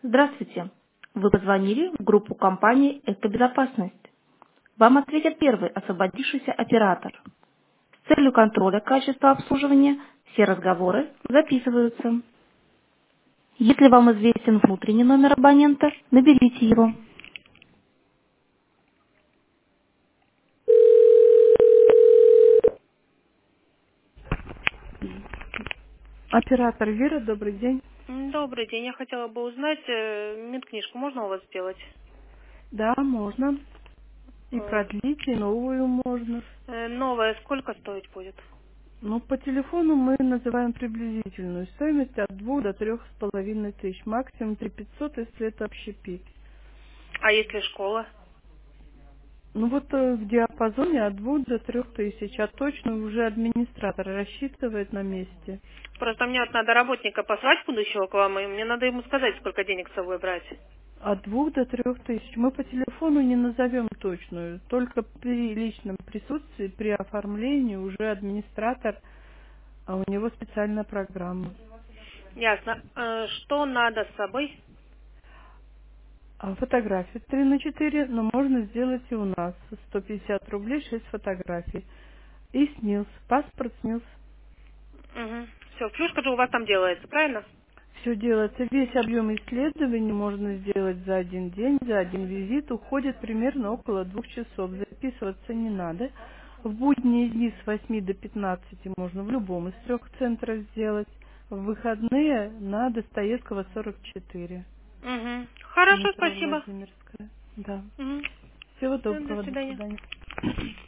Здравствуйте. Вы позвонили в группу компании «Экобезопасность». Вам ответит первый освободившийся оператор. С целью контроля качества обслуживания все разговоры записываются. Если вам известен внутренний номер абонента, наберите его. Оператор Вера, добрый день. Добрый день. Я хотела бы узнать, медкнижку можно у вас сделать? Да, можно. И Э, продлить, и новую можно. Новая сколько стоить будет? Ну, по телефону мы называем приблизительную стоимость от 2 до 3,5 тысяч. Максимум 3 500, если это общепит. А если школа? Ну вот в диапазоне от 2 до 3 тысяч, а точно уже администратор рассчитывает на месте. Просто мне вот надо работника послать будущего к вам, и мне надо ему сказать, сколько денег с собой брать. От 2 до 3 тысяч. Мы по телефону не назовем точную, только при личном присутствии, при оформлении уже администратор, а у него специальная программа. Ясно. Что надо с собой? А фотографии 3 на 4, но можно сделать и у нас. 150 рублей, 6 фотографий. И СНИЛС, паспорт СНИЛС. Угу. Все, плюшка же у вас там делается, правильно? Все делается, весь объем исследований можно сделать за один день, за один визит. Уходит примерно около 2 часов. Записываться не надо. В будние дни с 8 до 15 можно в любом из 3 центров сделать. В выходные на Достоевского 44. Угу. Хорошо, Метро спасибо. Владимирская. Да. Угу. Всего До доброго, до свидания. свидания.